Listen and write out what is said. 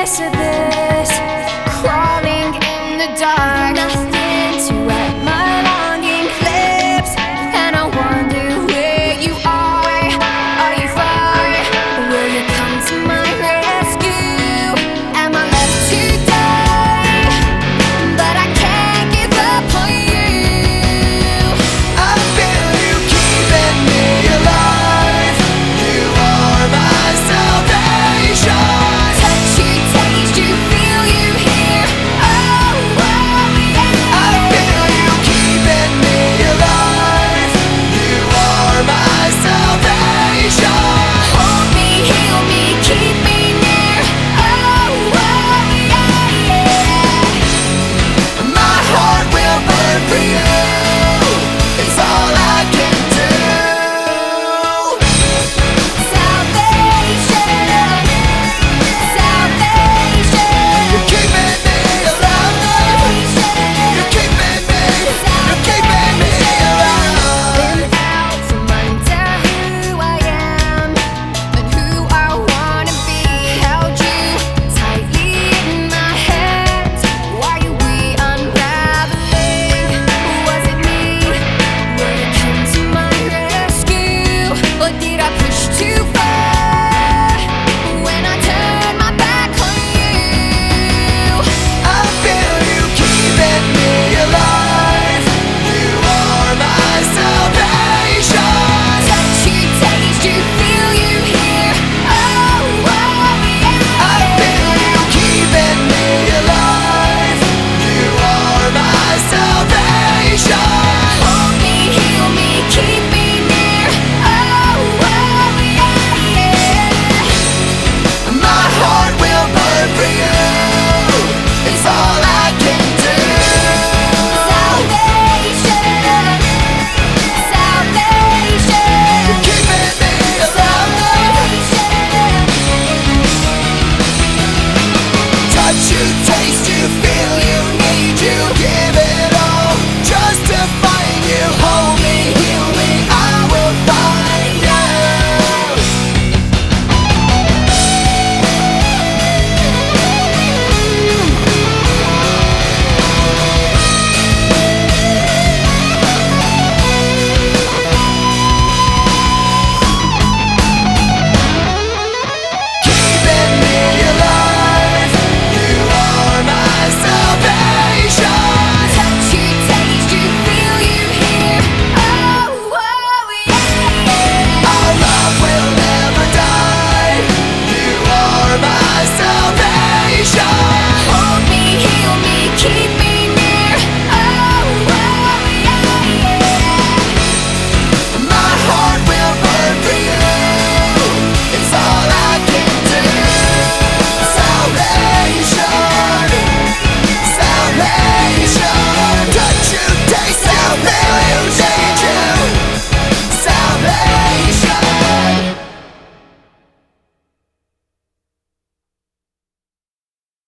piece of this, crawling in the dark, nothing to wet my longing lips. And I wonder where you are you far? Will you come to my rescue? Am I left to die? But I can't give up on you. I feel you keeping me alive. You are my salvation. Touch you, taste you, feel you here. Oh, yeah. I feel you keeping me alive. You are my salvation. Hold me, heal me, keep me near. Oh, yeah. My heart will burn for you. It's all I can do. Salvation, salvation. You're keeping me alive. You're keeping me. You're keeping me alive. Been out from under who I am and who I wanna be. Held you tightly in my hands. Why are we unraveling? Was it me? Will you come to my rescue? Or did I push too far when I turned my back on you? I feel you keeping me alive. You are my salvation. Touch you, taste you, feel you here. Oh, yeah. I feel you keeping me alive. You are my salvation. Hold me, heal me, keep me near. Oh, yeah. My heart will burn for you. It's all I can do. Salvation, salvation, You're keeping me alive. salvation. Touch you, taste you, feel you, need you. Yeah.